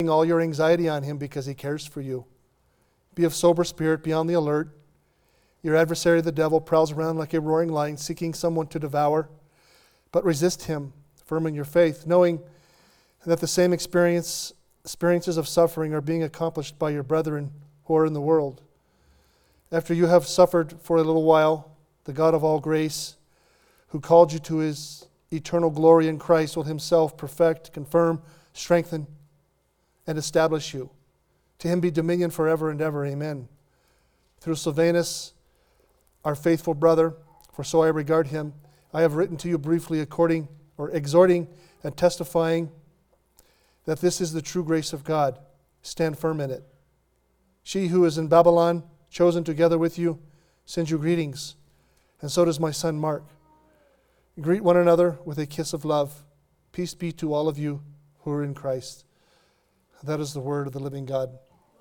all your anxiety on Him because He cares for you. Be of sober spirit, be on the alert. Your adversary, the devil, prowls around like a roaring lion, seeking someone to devour. But resist him, firm in your faith, knowing that the same experiences of suffering are being accomplished by your brethren who are in the world. After you have suffered for a little while, the God of all grace, who called you to His eternal glory in Christ, will Himself perfect, confirm, strengthen, and establish you. To Him be dominion forever and ever. Amen. Through Silvanus, our faithful brother, for so I regard him, I have written to you briefly exhorting and testifying that this is the true grace of God. Stand firm in it. She who is in Babylon, chosen together with you, sends you greetings, and so does my son Mark. Greet one another with a kiss of love. Peace be to all of you who are in Christ. That is the word of the living God.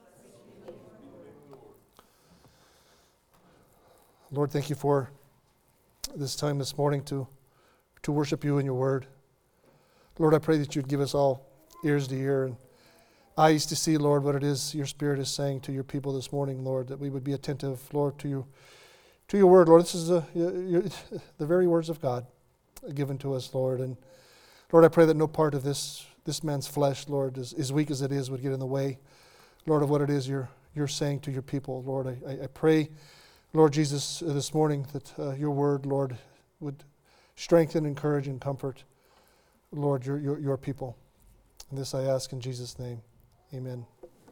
Lord, thank you for this time this morning to worship you in your word. Lord, I pray that you'd give us all ears to hear and eyes to see, Lord, what it is your Spirit is saying to your people this morning, Lord, that we would be attentive, Lord, to your word. Lord, this is the very words of God given to us, Lord. And Lord, I pray that no part of this man's flesh, Lord, as weak as it is, would get in the way, Lord, of what it is you're saying to your people. Lord, I pray, Lord Jesus, this morning that your word, Lord, would strengthen, encourage, and comfort, Lord, your people. And this I ask in Jesus' name. Amen.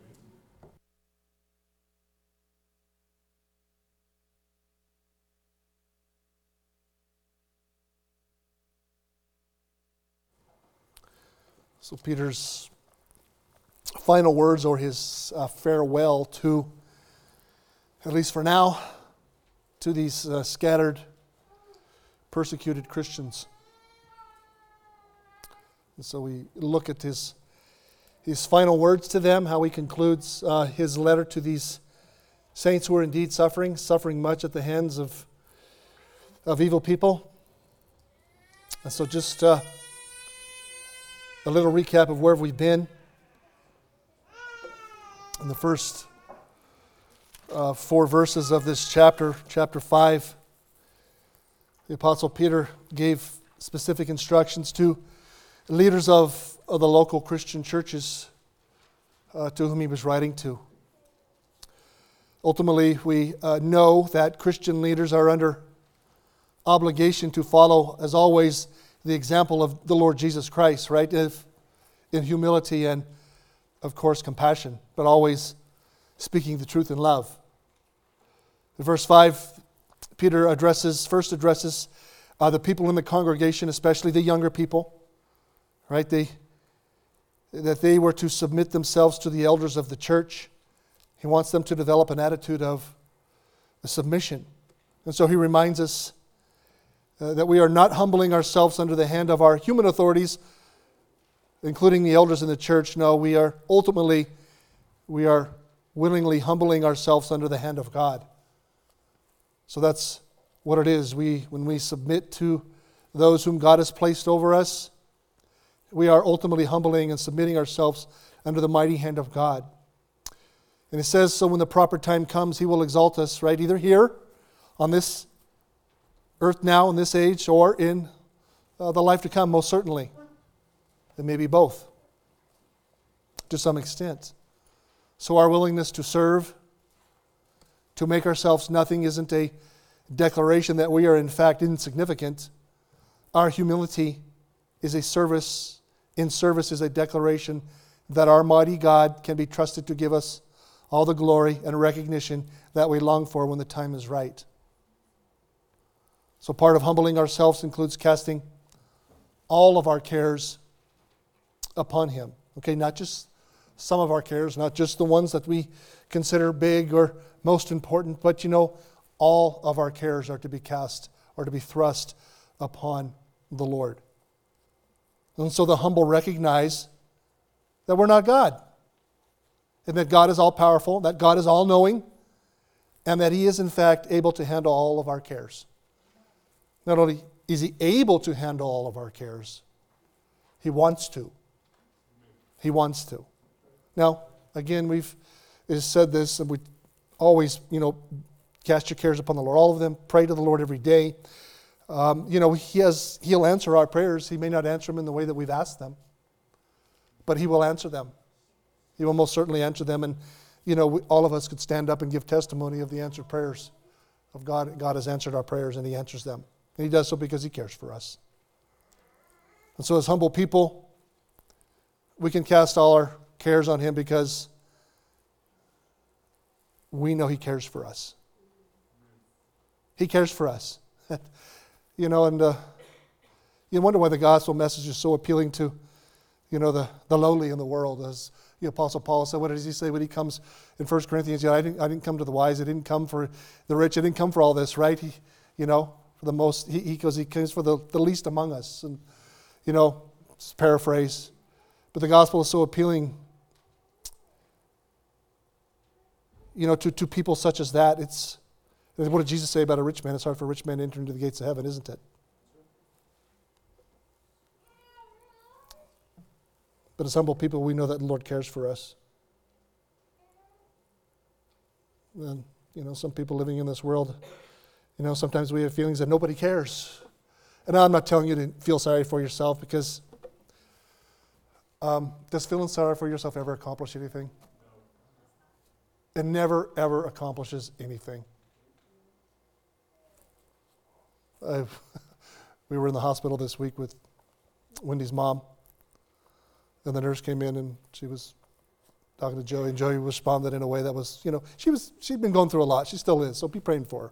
So Peter's final words, or his farewell to, at least for now, to these scattered, persecuted Christians. And so we look at his final words to them, how he concludes his letter to these saints who are indeed suffering much at the hands of evil people. And so just a little recap of where we've been. In the first 4 verses of this chapter 5, the Apostle Peter gave specific instructions to leaders of the local Christian churches to whom he was writing to. Ultimately, we know that Christian leaders are under obligation to follow, as always, the example of the Lord Jesus Christ, right? In humility and, of course, compassion, but always speaking the truth in love. In verse 5, Peter first addresses the people in the congregation, especially the younger people, right? That they were to submit themselves to the elders of the church. He wants them to develop an attitude of submission. And so he reminds us that we are not humbling ourselves under the hand of our human authorities, including the elders in the church. No, we are willingly humbling ourselves under the hand of God. So that's what it is. When we submit to those whom God has placed over us, we are ultimately humbling and submitting ourselves under the mighty hand of God. And it says, so when the proper time comes, He will exalt us, right? Either here, on this earth now, in this age, or in the life to come, most certainly. It may be both, to some extent. So our willingness to serve, to make ourselves nothing, isn't a declaration that we are in fact insignificant. Our humility is a service. In service is a declaration that our mighty God can be trusted to give us all the glory and recognition that we long for when the time is right. So part of humbling ourselves includes casting all of our cares upon Him. Okay, not just some of our cares, not just the ones that we consider big or most important, but all of our cares are to be cast or to be thrust upon the Lord. And so the humble recognize that we're not God, and that God is all-powerful, that God is all-knowing, and that He is in fact able to handle all of our cares. Not only is He able to handle all of our cares, He wants to. He wants to. Now, again, we've said this, and we always, cast your cares upon the Lord. All of them, pray to the Lord every day. He'll answer our prayers. He may not answer them in the way that we've asked them, but He will answer them. He will most certainly answer them. And, all of us could stand up and give testimony of the answered prayers of God. God has answered our prayers, and He answers them. And He does so because He cares for us. And so as humble people, we can cast all our cares on Him because we know He cares for us. He cares for us. And you wonder why the gospel message is so appealing to, the lowly in the world. As the Apostle Paul said, what does he say when he comes in 1 Corinthians? I didn't come to the wise. I didn't come for the rich. I didn't come for all this, right? For the most, he comes for the least among us. And, paraphrase. But the gospel is so appealing, to people such as that. What did Jesus say about a rich man? It's hard for a rich man to enter into the gates of heaven, isn't it? But as humble people, we know that the Lord cares for us. And, some people living in this world, sometimes we have feelings that nobody cares. And I'm not telling you to feel sorry for yourself, because does feeling sorry for yourself ever accomplish anything? It never, ever accomplishes anything. We were in the hospital this week with Wendy's mom. And the nurse came in and she was talking to Joey, and Joey responded in a way that was, she'd been going through a lot. She still is, so be praying for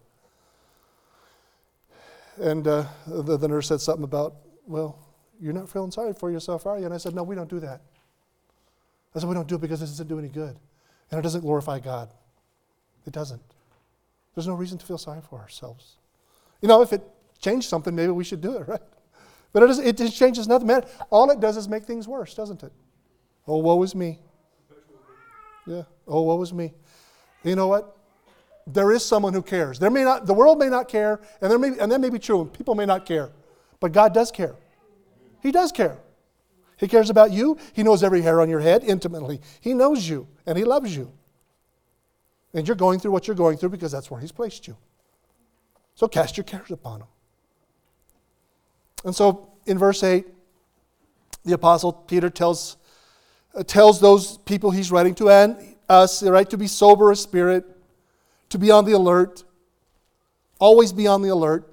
her. And the nurse said something about, well, you're not feeling sorry for yourself, are you? And I said, no, we don't do that. I said, we don't do it because this doesn't do any good. And it doesn't glorify God. It doesn't. There's no reason to feel sorry for ourselves. If it changed something, maybe we should do it, right? But it just changes nothing. Man, all it does is make things worse, doesn't it? Oh, woe is me. Yeah. Oh, woe is me. You know what? There is someone who cares. The world may not care, and that may be true. People may not care. But God does care. He does care. He cares about you. He knows every hair on your head intimately. He knows you, and He loves you. And you're going through what you're going through because that's where He's placed you. So cast your cares upon Him. And so in verse 8, the Apostle Peter tells those people he's writing to and us, right, to be sober of spirit, to be on the alert, always be on the alert.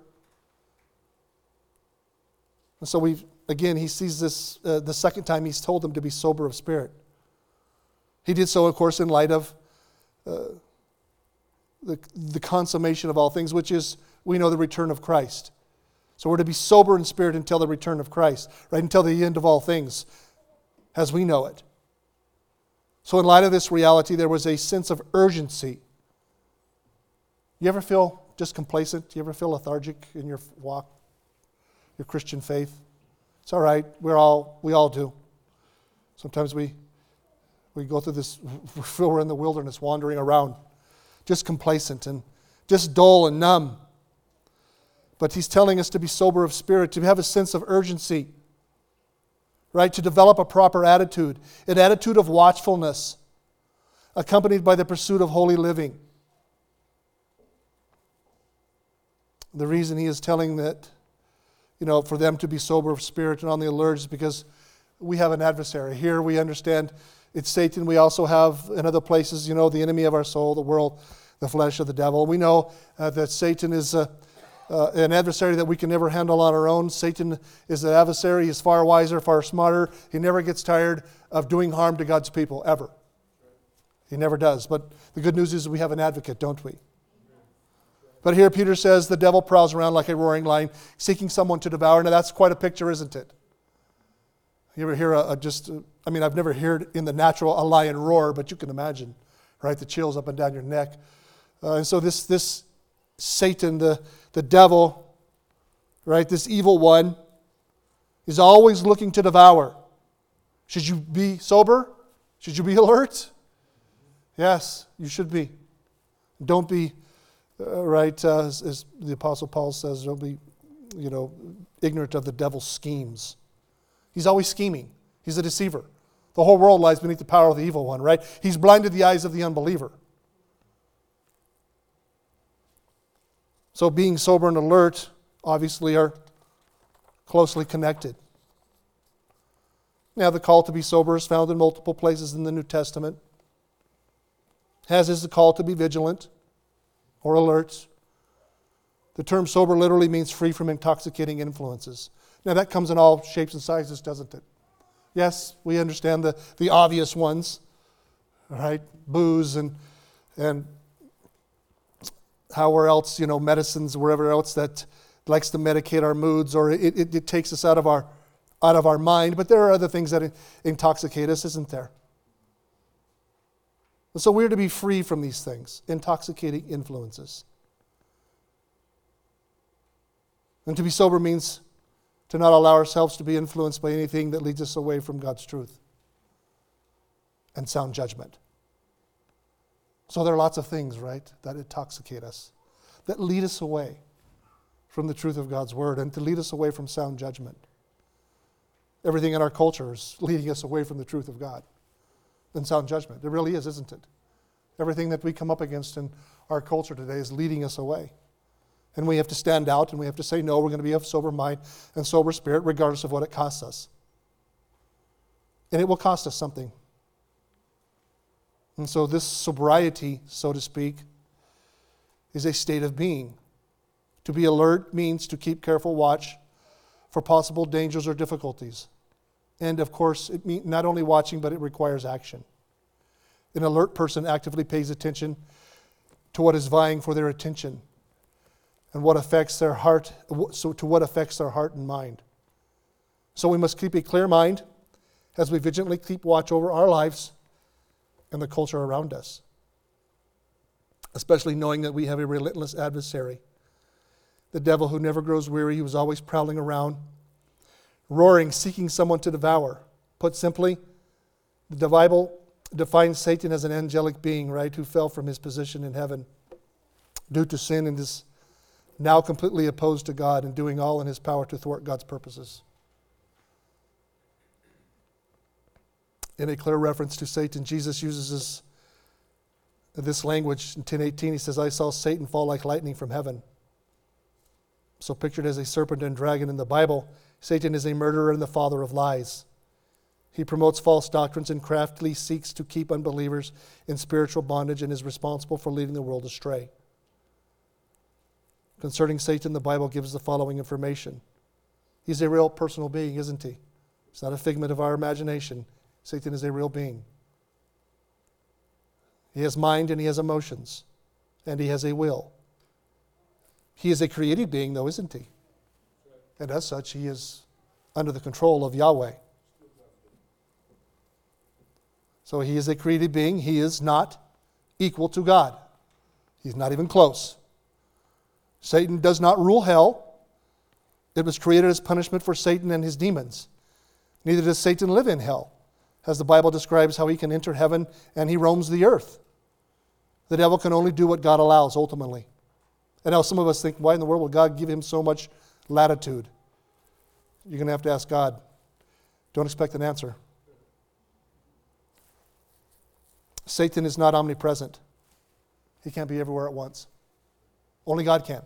And so he sees this the second time he's told them to be sober of spirit. He did so, of course, in light of the consummation of all things, which is, we know, the return of Christ. So we're to be sober in spirit until the return of Christ, right? Until the end of all things, as we know it. So in light of this reality, there was a sense of urgency. You ever feel just complacent? You ever feel lethargic in your walk, your Christian faith? It's all right. We all do. Sometimes we go through this, we feel we're in the wilderness wandering around, just complacent and just dull and numb. But he's telling us to be sober of spirit, to have a sense of urgency, right? To develop a proper attitude, an attitude of watchfulness, accompanied by the pursuit of holy living. The reason he is telling that, for them to be sober of spirit and on the alert is because we have an adversary. Here we understand it's Satan. We also have in other places, the enemy of our soul, the world, the flesh of the devil. We know that Satan is an adversary that we can never handle on our own. Satan is an adversary. He's far wiser, far smarter. He never gets tired of doing harm to God's people, ever. He never does. But the good news is we have an advocate, don't we? But here Peter says the devil prowls around like a roaring lion, seeking someone to devour. Now that's quite a picture, isn't it? You ever hear I've never heard in the natural a lion roar, but you can imagine, right? The chills up and down your neck. And so this Satan, the devil, right, this evil one, is always looking to devour. Should you be sober? Should you be alert? Yes, you should be. Don't be, as the Apostle Paul says, don't be, ignorant of the devil's schemes. He's always scheming. He's a deceiver. The whole world lies beneath the power of the evil one, right? He's blinded the eyes of the unbeliever. So being sober and alert, obviously, are closely connected. Now, the call to be sober is found in multiple places in the New Testament, as is the call to be vigilant or alert. The term sober literally means free from intoxicating influences. Now, that comes in all shapes and sizes, doesn't it? Yes, we understand the obvious ones, right? Booze and however else, medicines, wherever else that likes to medicate our moods, or it takes us out of our mind. But there are other things that intoxicate us, isn't there? And so we're to be free from these things, intoxicating influences. And to be sober means to not allow ourselves to be influenced by anything that leads us away from God's truth and sound judgment. So there are lots of things, right, that intoxicate us, that lead us away from the truth of God's word and to lead us away from sound judgment. Everything in our culture is leading us away from the truth of God and sound judgment. It really is, isn't it? Everything that we come up against in our culture today is leading us away. And we have to stand out and we have to say, no, we're going to be of sober mind and sober spirit regardless of what it costs us. And it will cost us something. And so this sobriety, so to speak, is a state of being. To be alert means to keep careful watch for possible dangers or difficulties. And of course, it means not only watching, but it requires action. An alert person actively pays attention to what is vying for their attention and what affects their heart, to what affects their heart and mind. So we must keep a clear mind as we vigilantly keep watch over our lives and the culture around us, especially knowing that we have a relentless adversary, the devil who never grows weary, who is always prowling around, roaring, seeking someone to devour. Put simply, the Bible defines Satan as an angelic being, right, who fell from his position in heaven due to sin and is now completely opposed to God and doing all in his power to thwart God's purposes. In a clear reference to Satan, Jesus uses this language in 10:18. He says, I saw Satan fall like lightning from heaven. So pictured as a serpent and dragon in the Bible, Satan is a murderer and the father of lies. He promotes false doctrines and craftily seeks to keep unbelievers in spiritual bondage and is responsible for leading the world astray. Concerning Satan, the Bible gives the following information. He's a real personal being, isn't he? It's not a figment of our imagination. Satan is a real being. He has mind and he has emotions, and he has a will. He is a created being, though, isn't he? And as such, he is under the control of Yahweh. So he is a created being. He is not equal to God. He's not even close. Satan does not rule hell. It was created as punishment for Satan and his demons. Neither does Satan live in hell, as the Bible describes how he can enter heaven and he roams the earth. The devil can only do what God allows, ultimately. And now some of us think, why in the world would God give him so much latitude? You're going to have to ask God. Don't expect an answer. Satan is not omnipresent. He can't be everywhere at once. Only God can.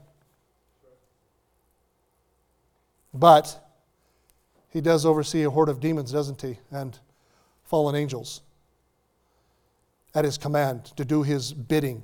But he does oversee a horde of demons, doesn't he? And fallen angels at his command to do his bidding.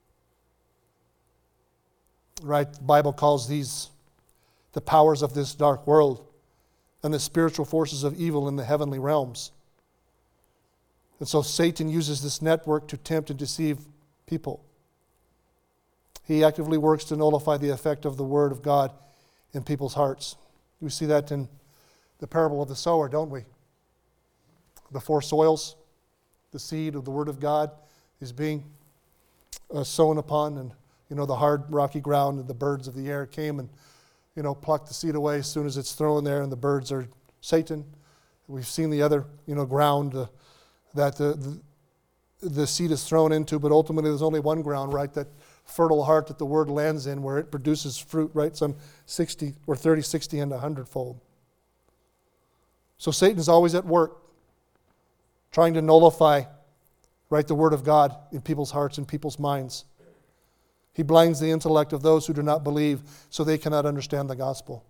Right? The Bible calls these the powers of this dark world and the spiritual forces of evil in the heavenly realms. And so Satan uses this network to tempt and deceive people. He actively works to nullify the effect of the Word of God in people's hearts. We see that in the parable of the sower, don't we? The four soils, the seed of the Word of God is being sown upon, and the hard rocky ground, and the birds of the air came and plucked the seed away as soon as it's thrown there, and the birds are Satan. We've seen the other ground that the seed is thrown into, but ultimately there's only one ground, right? That fertile heart that the word lands in, where it produces fruit, right? Some 60 or 30, 60, and 100-fold. So Satan is always at work trying to nullify, right, the Word of God in people's hearts and people's minds. He blinds the intellect of those who do not believe so they cannot understand the gospel.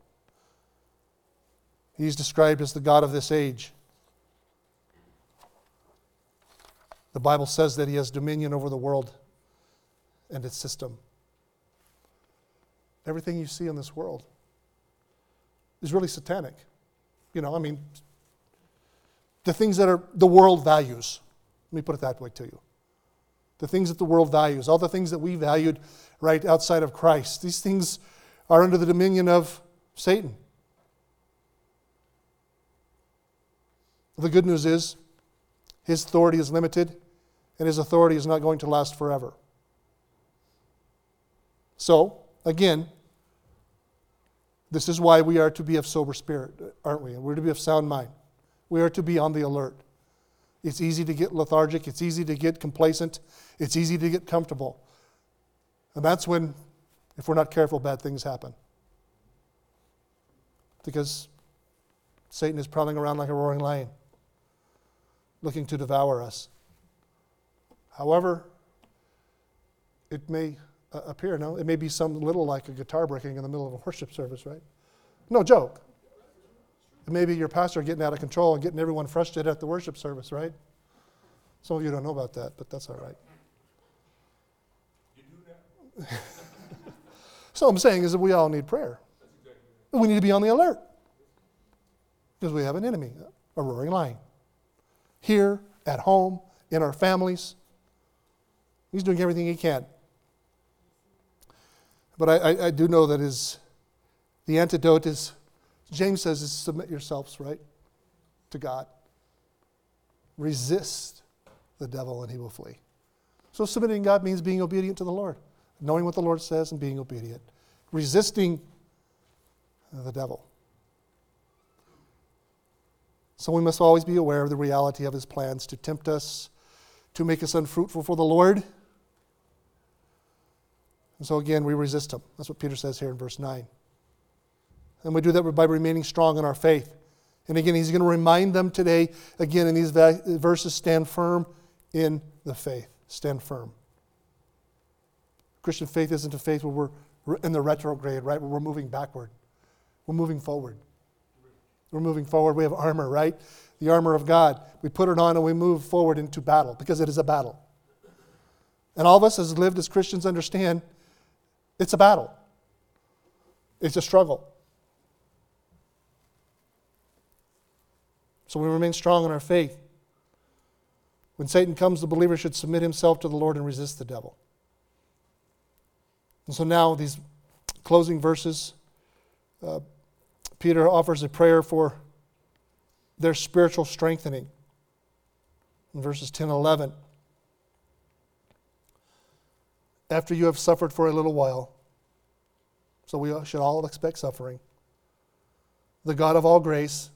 He's described as the God of this age. The Bible says that he has dominion over the world and its system. Everything you see in this world is really satanic. The things that are the world values. Let me put it that way to you. The things that the world values, all the things that we valued right outside of Christ, these things are under the dominion of Satan. The good news is his authority is limited and his authority is not going to last forever. So, again, this is why we are to be of sober spirit, aren't we? And we're to be of sound mind. We are to be on the alert. It's easy to get lethargic. It's easy to get complacent. It's easy to get comfortable. And that's when, if we're not careful, bad things happen. Because Satan is prowling around like a roaring lion, looking to devour us. However, it may appear, it may be something little like a guitar breaking in the middle of a worship service, right? No joke. It may be your pastor getting out of control and getting everyone frustrated at the worship service, right? Some of you don't know about that, but that's all right. You do that. So I'm saying is that we all need prayer. That's exactly right. We need to be on the alert. Because we have an enemy, a roaring lion. Here, at home, in our families. He's doing everything he can. But I do know that the antidote is, James says, is submit yourselves, right, to God. Resist the devil and he will flee. So submitting to God means being obedient to the Lord, knowing what the Lord says and being obedient. Resisting the devil. So we must always be aware of the reality of his plans to tempt us, to make us unfruitful for the Lord. And so again, we resist him. That's what Peter says here in verse 9. And we do that by remaining strong in our faith. And again, he's going to remind them today, again, in these verses, stand firm in the faith. Stand firm. Christian faith isn't a faith where we're in the retrograde, right? Where we're moving backward. We're moving forward. We're moving forward. We have armor, right? The armor of God. We put it on and we move forward into battle because it is a battle. And all of us as lived as Christians understand it's a battle. It's a struggle. So we remain strong in our faith. When Satan comes, the believer should submit himself to the Lord and resist the devil. And so now these closing verses, Peter offers a prayer for their spiritual strengthening. In verses 10 and 11. After you have suffered for a little while, so we should all expect suffering, the God of all grace,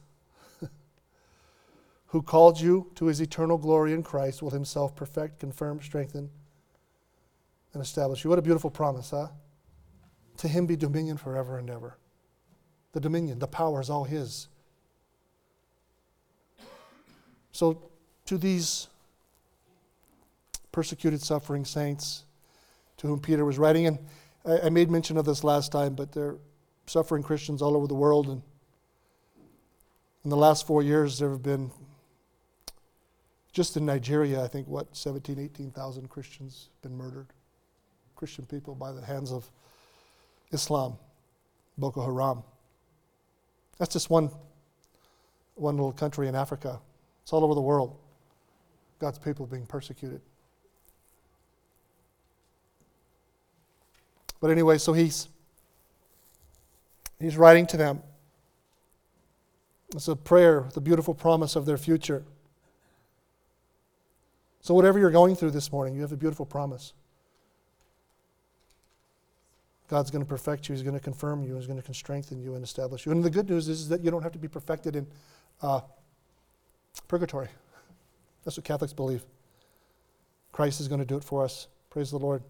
who called you to his eternal glory in Christ, will himself perfect, confirm, strengthen, and establish you. What a beautiful promise, huh? To him be dominion forever and ever. The dominion, the power is all his. So to these persecuted, suffering saints to whom Peter was writing, and I made mention of this last time, but they're suffering Christians all over the world, and in the last 4 years there have been, just in Nigeria, I think, 18,000 Christians been murdered. Christian people by the hands of Islam, Boko Haram. That's just one little country in Africa. It's all over the world. God's people being persecuted. But anyway, so he's writing to them. It's a prayer, the beautiful promise of their future. So whatever you're going through this morning, you have a beautiful promise. God's going to perfect you. He's going to confirm you. He's going to strengthen you and establish you. And the good news is that you don't have to be perfected in purgatory. That's what Catholics believe. Christ is going to do it for us. Praise the Lord.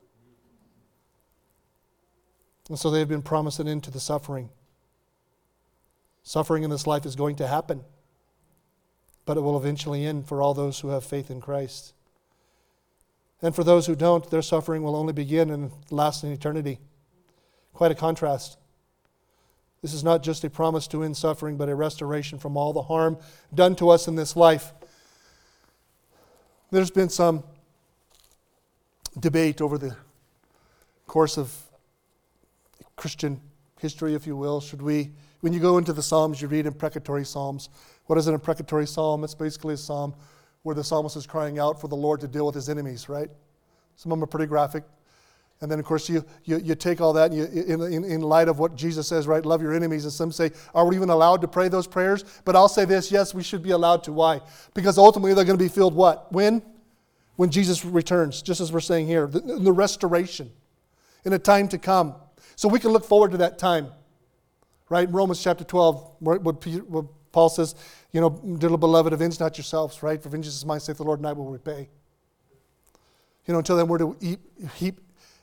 And so they've been promised an end to the suffering. Suffering in this life is going to happen. but it will eventually end for all those who have faith in Christ. And for those who don't, their suffering will only begin and last in eternity. Quite a contrast. This is not just a promise to end suffering, but a restoration from all the harm done to us in this life. There's been some debate over the course of Christian history, if you will. When you go into the Psalms, you read imprecatory Psalms. What is an imprecatory Psalm? It's basically a psalm where the psalmist is crying out for the Lord to deal with his enemies, right? Some of them are pretty graphic. And then, of course, you take all that, and in light of what Jesus says, right, love your enemies, and some say, are we even allowed to pray those prayers? But I'll say this, yes, we should be allowed to. Why? Because ultimately they're going to be filled what? When? When Jesus returns, just as we're saying here, the restoration, in a time to come. So we can look forward to that time, right? In Romans chapter 12, what Paul says, dear beloved, avenge not yourselves, right? For vengeance is mine, saith the Lord, and I will repay. Until then we're to heap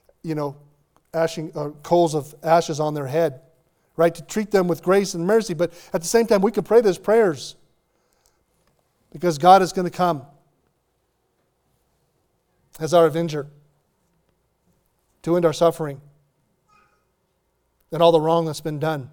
coals of ashes on their head, right? To treat them with grace and mercy. But at the same time, we can pray those prayers because God is going to come as our avenger to end our suffering and all the wrong that's been done.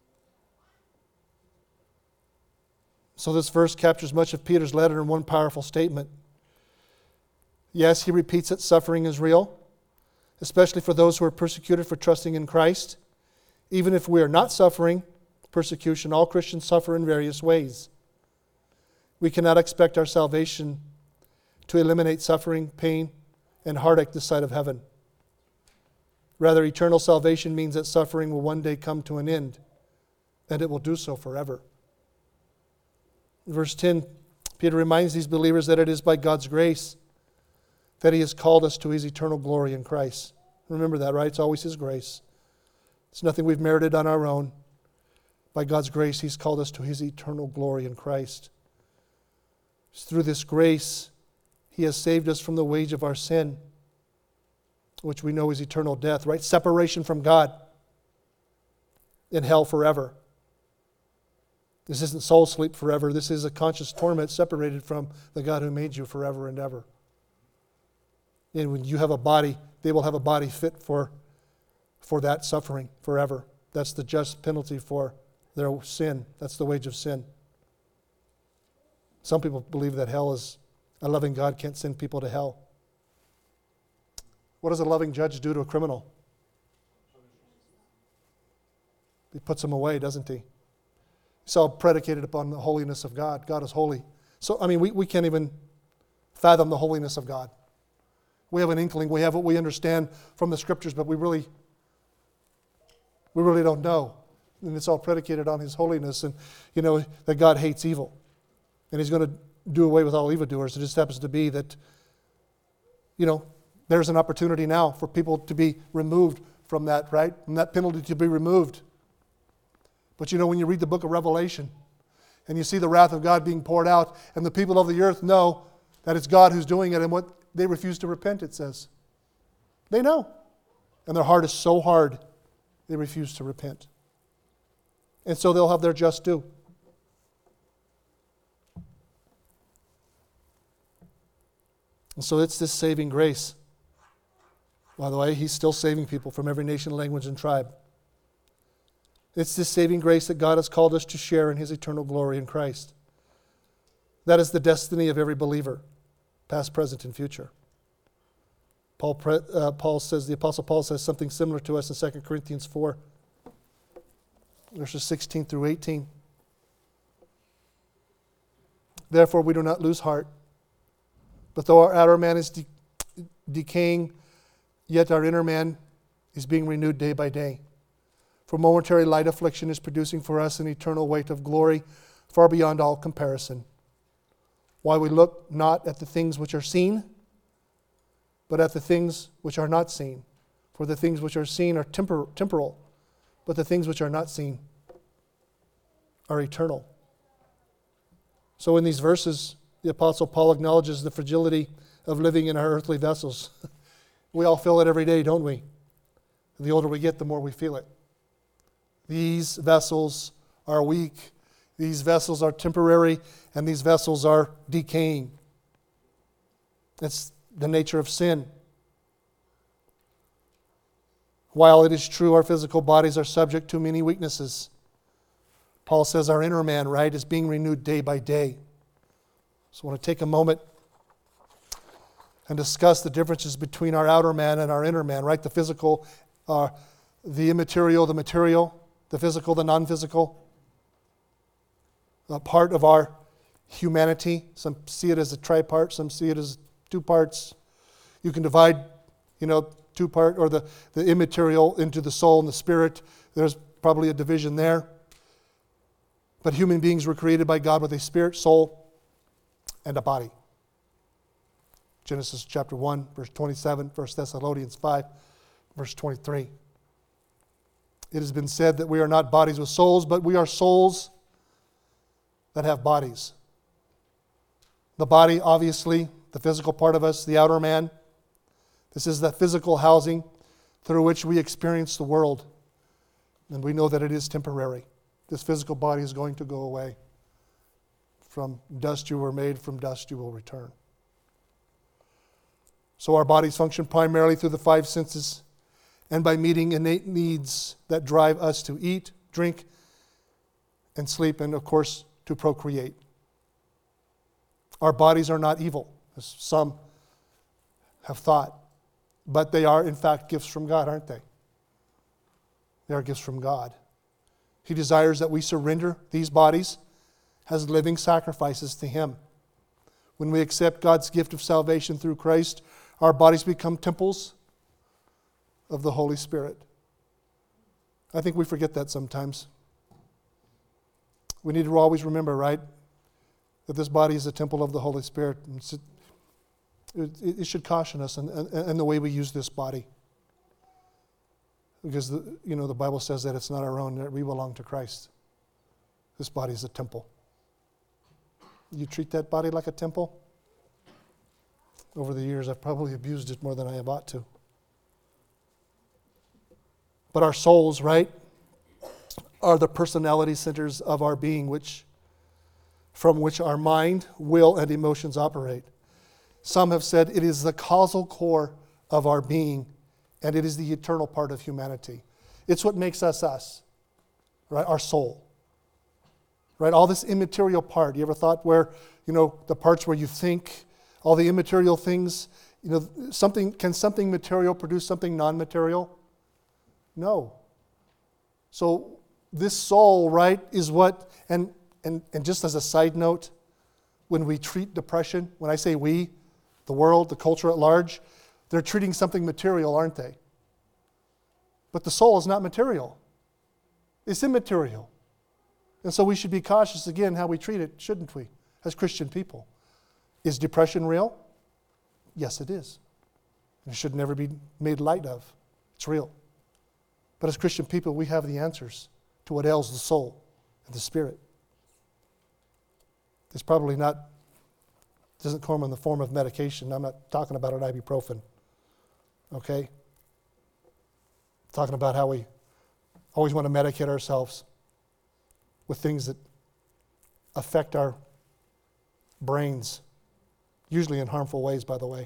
So this verse captures much of Peter's letter in one powerful statement. Yes, he repeats that suffering is real, especially for those who are persecuted for trusting in Christ. Even if we are not suffering persecution, all Christians suffer in various ways. We cannot expect our salvation to eliminate suffering, pain, and heartache this side of heaven. Rather, eternal salvation means that suffering will one day come to an end, and it will do so forever. In verse 10, Peter reminds these believers that it is by God's grace that He has called us to His eternal glory in Christ. Remember that, right? It's always His grace. It's nothing we've merited on our own. By God's grace, He's called us to His eternal glory in Christ. It's through this grace, He has saved us from the wage of our sin, which we know is eternal death, right? Separation from God in hell forever. This isn't soul sleep forever. This is a conscious torment separated from the God who made you forever and ever. And when you have a body, they will have a body fit for that suffering forever. That's the just penalty for their sin. That's the wage of sin. Some people believe that hell is a loving God can't send people to hell. What does a loving judge do to a criminal? He puts him away, doesn't he? It's all predicated upon the holiness of God. God is holy. So, we can't even fathom the holiness of God. We have an inkling. We have what we understand from the Scriptures, but we really don't know. And it's all predicated on His holiness and, that God hates evil. And He's going to do away with all evildoers. It just happens to be that, there's an opportunity now for people to be removed from that, right? From that penalty to be removed. But when you read the book of Revelation and you see the wrath of God being poured out and the people of the earth know that it's God who's doing it and what they refuse to repent, it says. They know. And their heart is so hard, they refuse to repent. And so they'll have their just due. And so it's this saving grace. By the way, He's still saving people from every nation, language, and tribe. It's this saving grace that God has called us to share in His eternal glory in Christ. That is the destiny of every believer, past, present, and future. The Apostle Paul says something similar to us in 2 Corinthians 4, verses 16 through 18. Therefore, we do not lose heart, but though our outer man is decaying, yet our inner man is being renewed day by day. For momentary light affliction is producing for us an eternal weight of glory far beyond all comparison. Why we look not at the things which are seen, but at the things which are not seen. For the things which are seen are temporal, but the things which are not seen are eternal. So in these verses, the Apostle Paul acknowledges the fragility of living in our earthly vessels. We all feel it every day, don't we? The older we get, the more we feel it. These vessels are weak These vessels are temporary, and these vessels are decaying. It's the nature of sin. While it is true our physical bodies are subject to many weaknesses, Paul says our inner man, right, is being renewed day by day. So I want to take a moment and discuss the differences between our outer man and our inner man, right? The physical, the immaterial, the material, the physical, the non-physical. A part of our humanity. Some see it as a tripart, some see it as two parts. You can divide, two-part, or the immaterial into the soul and the spirit. There's probably a division there. But human beings were created by God with a spirit, soul, and a body. Genesis chapter 1, verse 27, 1 Thessalonians 5, verse 23. It has been said that we are not bodies with souls, but we are souls that have bodies. The body, obviously, the physical part of us, the outer man. This is the physical housing through which we experience the world. And we know that it is temporary. This physical body is going to go away. From dust you were made, from dust you will return. So our bodies function primarily through the five senses and by meeting innate needs that drive us to eat, drink, and sleep, and of course, to procreate. Our bodies are not evil, as some have thought, but they are in fact gifts from God, aren't they? They are gifts from God. He desires that we surrender these bodies as living sacrifices to Him. When we accept God's gift of salvation through Christ, our bodies become temples of the Holy Spirit. I think we forget that sometimes. We need to always remember, right, that this body is a temple of the Holy Spirit. It should caution us in the way we use this body. Because the Bible says that it's not our own, that we belong to Christ. This body is a temple. You treat that body like a temple? Over the years, I've probably abused it more than I have ought to. But our souls, right, are the personality centers of our being, from which our mind, will, and emotions operate. Some have said it is the causal core of our being, and it is the eternal part of humanity. It's what makes us us, right? Our soul, right? All this immaterial part. You ever thought where, the parts where you think, all the immaterial things, can something material produce something non-material? No. So this soul, right, is what, and just as a side note, when we treat depression, when I say we, the world, the culture at large, they're treating something material, aren't they? But the soul is not material. It's immaterial. And so we should be cautious again how we treat it, shouldn't we, as Christian people? Is depression real? Yes, it is. It should never be made light of. It's real. But as Christian people, we have the answers to what ails the soul and the spirit. It's probably doesn't come in the form of medication. I'm not talking about an ibuprofen. Okay? I'm talking about how we always want to medicate ourselves with things that affect our brains, usually in harmful ways, by the way.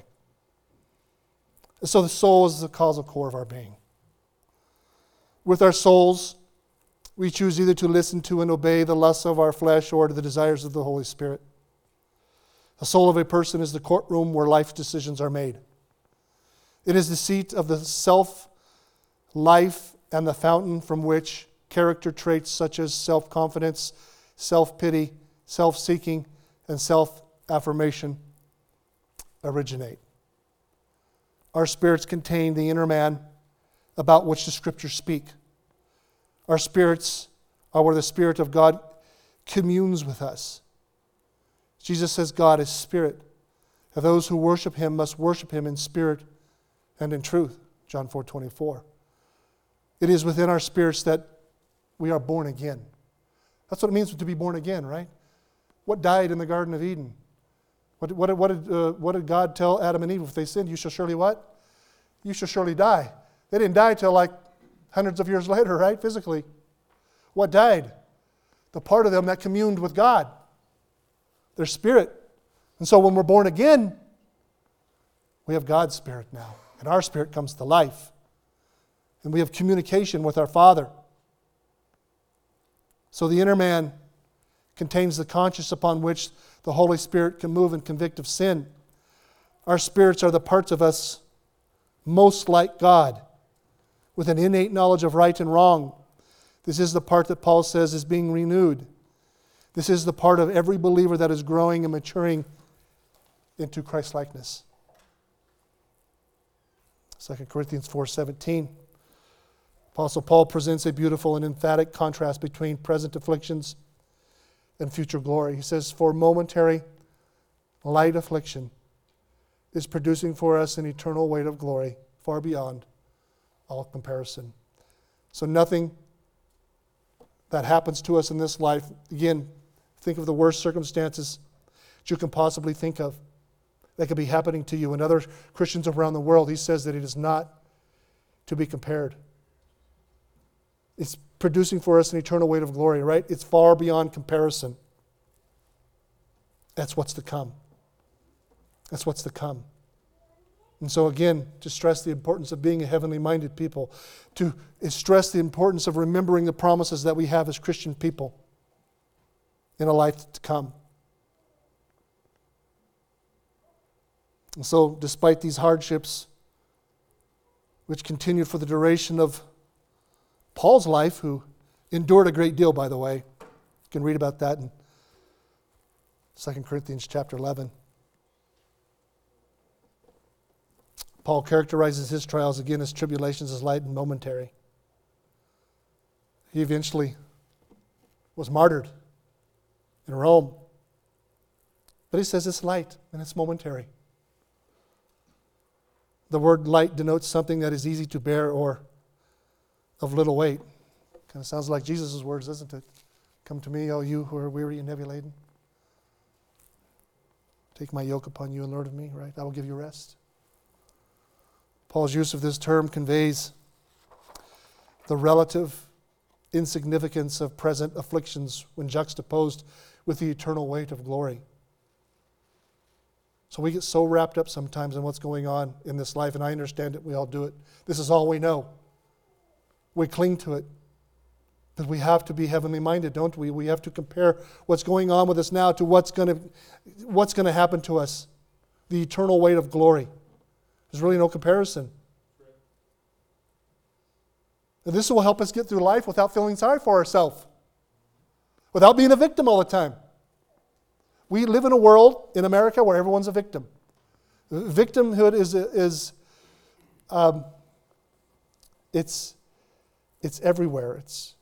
So the soul is the causal core of our being. With our souls, we choose either to listen to and obey the lusts of our flesh or to the desires of the Holy Spirit. The soul of a person is the courtroom where life decisions are made. It is the seat of the self-life and the fountain from which character traits such as self-confidence, self-pity, self-seeking, and self-affirmation originate. Our spirits contain the inner man about which the Scriptures speak. Our spirits are where the Spirit of God communes with us. Jesus says God is spirit, and those who worship Him must worship Him in spirit and in truth. John 4:24. It is within our spirits that we are born again. That's what it means to be born again, right? What died in the Garden of Eden? What did God tell Adam and Eve? If they sinned, you shall surely what? You shall surely die. They didn't die till like hundreds of years later, right? Physically. What died? the part of them that communed with God, their spirit. And so when we're born again, we have God's Spirit now. And our spirit comes to life. And we have communication with our Father. So the inner man contains the conscience upon which the Holy Spirit can move and convict of sin. Our spirits are the parts of us most like God, with an innate knowledge of right and wrong. This is the part that Paul says is being renewed. This is the part of every believer that is growing and maturing into Christ-likeness. 2 Corinthians 4:17. Apostle Paul presents a beautiful and emphatic contrast between present afflictions and future glory. He says, for momentary light affliction is producing for us an eternal weight of glory far beyond all comparison. So nothing that happens to us in this life, again, think of the worst circumstances that you can possibly think of that could be happening to you and other Christians around the world. He says that it is not to be compared. It's producing for us an eternal weight of glory, right? It's far beyond comparison. That's what's to come. That's what's to come. And so again, to stress the importance of being a heavenly minded people, to stress the importance of remembering the promises that we have as Christian people in a life to come. And so despite these hardships, which continued for the duration of Paul's life, who endured a great deal, by the way. You can read about that in 2 Corinthians chapter 11. Paul characterizes his trials, again, as tribulations as light and momentary. He eventually was martyred in Rome. But he says it's light and it's momentary. The word light denotes something that is easy to bear or of little weight. Kind of sounds like Jesus' words, doesn't it? Come to me, all you who are weary and heavy laden. Take my yoke upon you and learn of me, right? I will give you rest. Paul's use of this term conveys the relative insignificance of present afflictions when juxtaposed with the eternal weight of glory. So we get so wrapped up sometimes in what's going on in this life, and I understand it, we all do it. This is all we know. We cling to it. But we have to be heavenly minded, don't we? We have to compare what's going on with us now to what's going to happen to us. The eternal weight of glory. There's really no comparison. And this will help us get through life without feeling sorry for ourselves. Without being a victim all the time. We live in a world in America where everyone's a victim. Victimhood it's everywhere.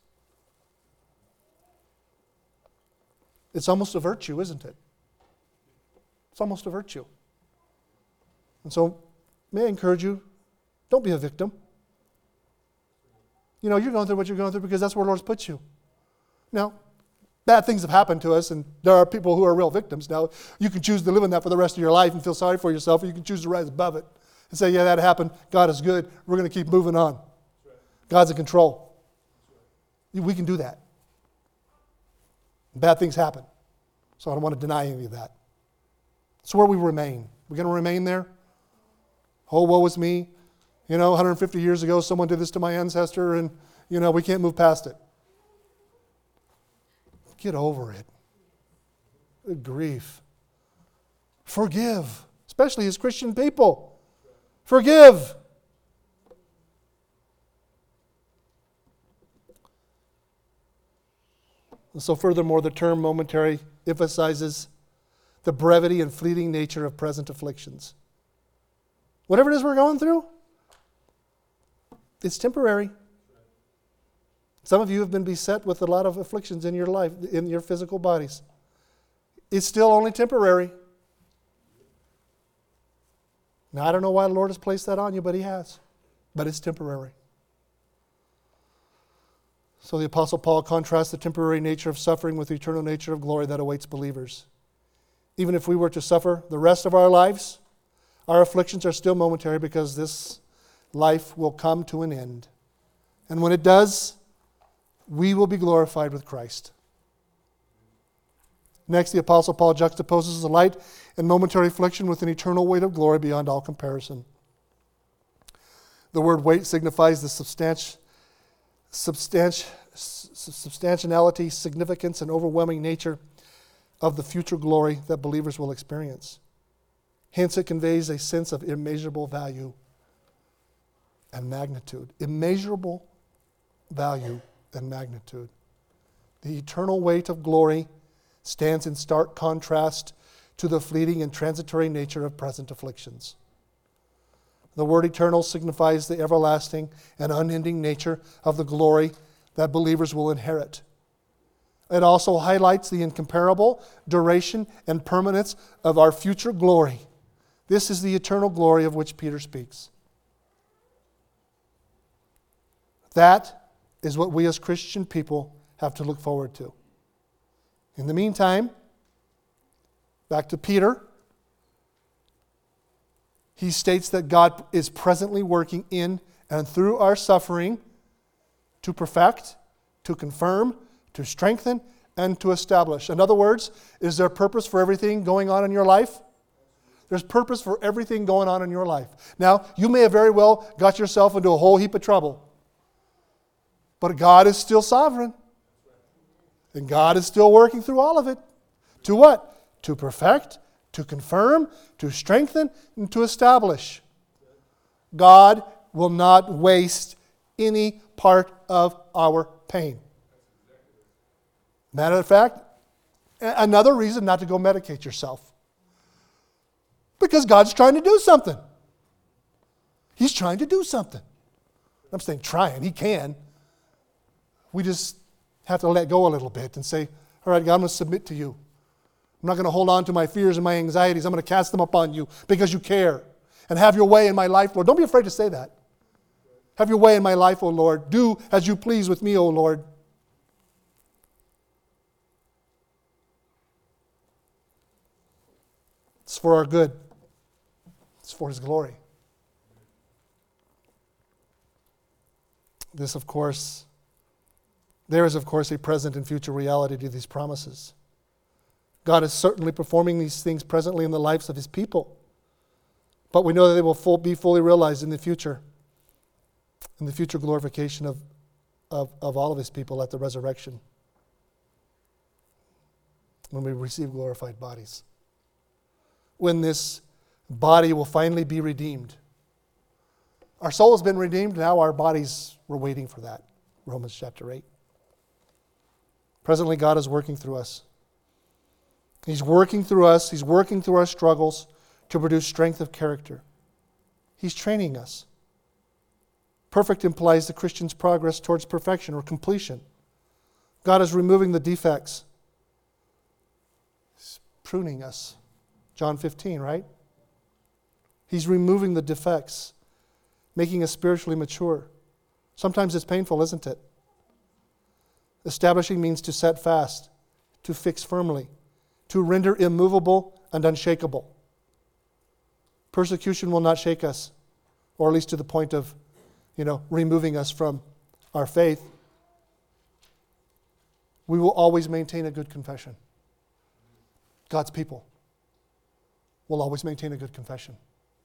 It's almost a virtue, isn't it? It's almost a virtue. And so, may I encourage you, don't be a victim. You know, you're going through what you're going through because that's where the Lord's put you. Now, bad things have happened to us, and there are people who are real victims. Now, you can choose to live in that for the rest of your life and feel sorry for yourself, or you can choose to rise above it and say, yeah, that happened. God is good. We're going to keep moving on. God's in control. We can do that. Bad things happen. So I don't want to deny any of that. It's where we remain. We're going to remain there. Oh, woe is me. 150 years ago, someone did this to my ancestor, and, we can't move past it. Get over it. Good grief. Forgive, especially as Christian people. Forgive. And so furthermore, the term momentary emphasizes the brevity and fleeting nature of present afflictions. Whatever it is we're going through, it's temporary. Some of you have been beset with a lot of afflictions in your life, in your physical bodies. It's still only temporary. Now, I don't know why the Lord has placed that on you, but He has. But it's temporary. So the Apostle Paul contrasts the temporary nature of suffering with the eternal nature of glory that awaits believers. Even if we were to suffer the rest of our lives, our afflictions are still momentary because this life will come to an end. And when it does, we will be glorified with Christ. Next, the Apostle Paul juxtaposes the light and momentary affliction with an eternal weight of glory beyond all comparison. The word weight signifies the substantiality, significance, and overwhelming nature of the future glory that believers will experience. Hence, it conveys a sense of immeasurable value and magnitude. Immeasurable value and magnitude. The eternal weight of glory stands in stark contrast to the fleeting and transitory nature of present afflictions. The word eternal signifies the everlasting and unending nature of the glory that believers will inherit. It also highlights the incomparable duration and permanence of our future glory. This is the eternal glory of which Peter speaks. That is what we as Christian people have to look forward to. In the meantime, back to Peter. He states that God is presently working in and through our suffering to perfect, to confirm, to strengthen, and to establish. In other words, is there purpose for everything going on in your life? There's purpose for everything going on in your life. Now, you may have very well got yourself into a whole heap of trouble. But God is still sovereign. And God is still working through all of it. To what? To perfect, to confirm, to strengthen, and to establish. God will not waste any part of our pain. Matter of fact, another reason not to go medicate yourself. Because God's trying to do something. He's trying to do something. I'm saying trying. He can. We just have to let go a little bit and say, all right, God, I'm going to submit to you. I'm not going to hold on to my fears and my anxieties. I'm going to cast them upon you because you care. And have your way in my life, Lord. Don't be afraid to say that. Have your way in my life, O Lord. Do as you please with me, O Lord. It's for our good. It's for His glory. There is, of course, a present and future reality to these promises. God is certainly performing these things presently in the lives of His people. But we know that they will be fully realized in the future glorification of all of His people at the resurrection, when we receive glorified bodies. When this body will finally be redeemed. Our soul has been redeemed, now our bodies, we're waiting for that. Romans chapter 8. Presently, God is working through us. He's working through us. He's working through our struggles to produce strength of character. He's training us. Perfect implies the Christian's progress towards perfection or completion. God is removing the defects. He's pruning us. John 15, right? He's removing the defects, making us spiritually mature. Sometimes it's painful, isn't it? Establishing means to set fast, to fix firmly, to render immovable and unshakable. Persecution will not shake us, or at least to the point of, removing us from our faith. We will always maintain a good confession. God's people will always maintain a good confession.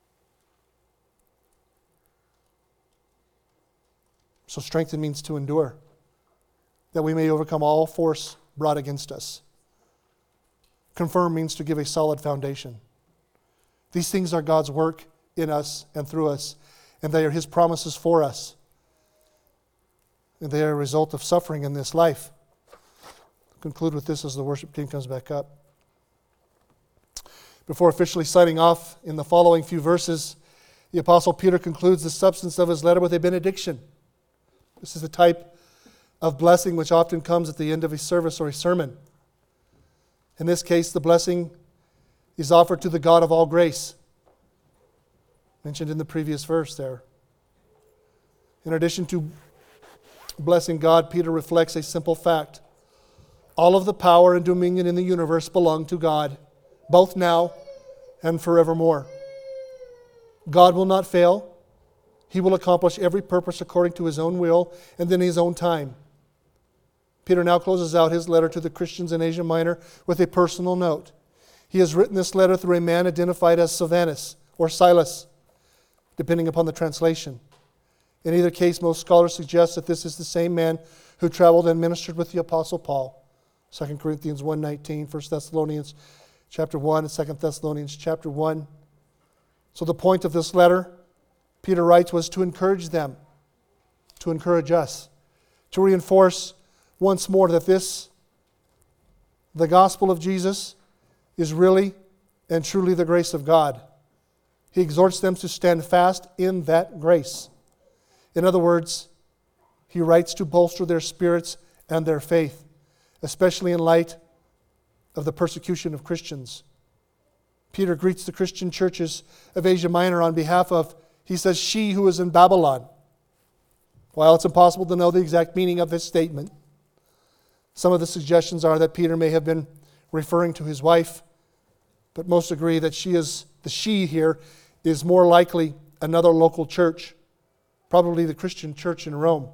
So strengthen means to endure, that we may overcome all force brought against us. Confirm means to give a solid foundation. These things are God's work in us and through us, and they are His promises for us. And they are a result of suffering in this life. I'll conclude with this as the worship team comes back up. Before officially signing off in the following few verses, the Apostle Peter concludes the substance of his letter with a benediction. This is the type of blessing which often comes at the end of a service or a sermon. In this case, the blessing is offered to the God of all grace, mentioned in the previous verse there. In addition to blessing God, Peter reflects a simple fact. All of the power and dominion in the universe belong to God, both now and forevermore. God will not fail. He will accomplish every purpose according to His own will and in His own time. Peter now closes out his letter to the Christians in Asia Minor with a personal note. He has written this letter through a man identified as Silvanus or Silas, depending upon the translation. In either case, most scholars suggest that this is the same man who traveled and ministered with the Apostle Paul. 2 Corinthians 1:19, 1 Thessalonians chapter 1, and 2 Thessalonians chapter 1. So the point of this letter, Peter writes, was to encourage them, to encourage us, to reinforce once more that the gospel of Jesus, is really and truly the grace of God. He exhorts them to stand fast in that grace. In other words, he writes to bolster their spirits and their faith, especially in light of the persecution of Christians. Peter greets the Christian churches of Asia Minor on behalf of, he says, she who is in Babylon. While it's impossible to know the exact meaning of this statement, some of the suggestions are that Peter may have been referring to his wife, but most agree that the she here is more likely another local church, probably the Christian church in Rome.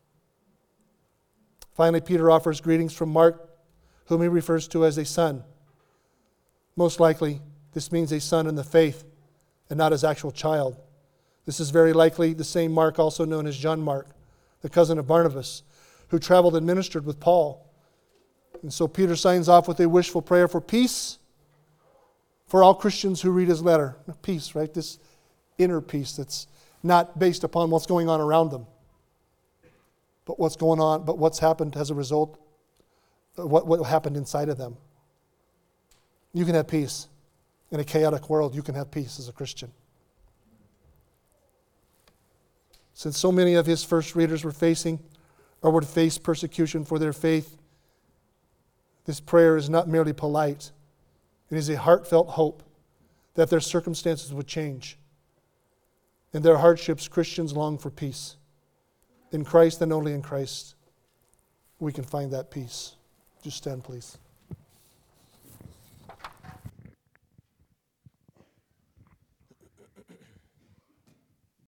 Finally, Peter offers greetings from Mark, whom he refers to as a son. Most likely, this means a son in the faith and not his actual child. This is very likely the same Mark, also known as John Mark, the cousin of Barnabas, who traveled and ministered with Paul. And so Peter signs off with a wishful prayer for peace for all Christians who read his letter. Peace, right? This inner peace that's not based upon what's going on around them, but what's happened as a result, what happened inside of them. You can have peace. In a chaotic world, you can have peace as a Christian. Since so many of his first readers were facing or would face persecution for their faith, this prayer is not merely polite. It is a heartfelt hope that their circumstances would change. In their hardships, Christians long for peace. In Christ and only in Christ, we can find that peace. Just stand, please.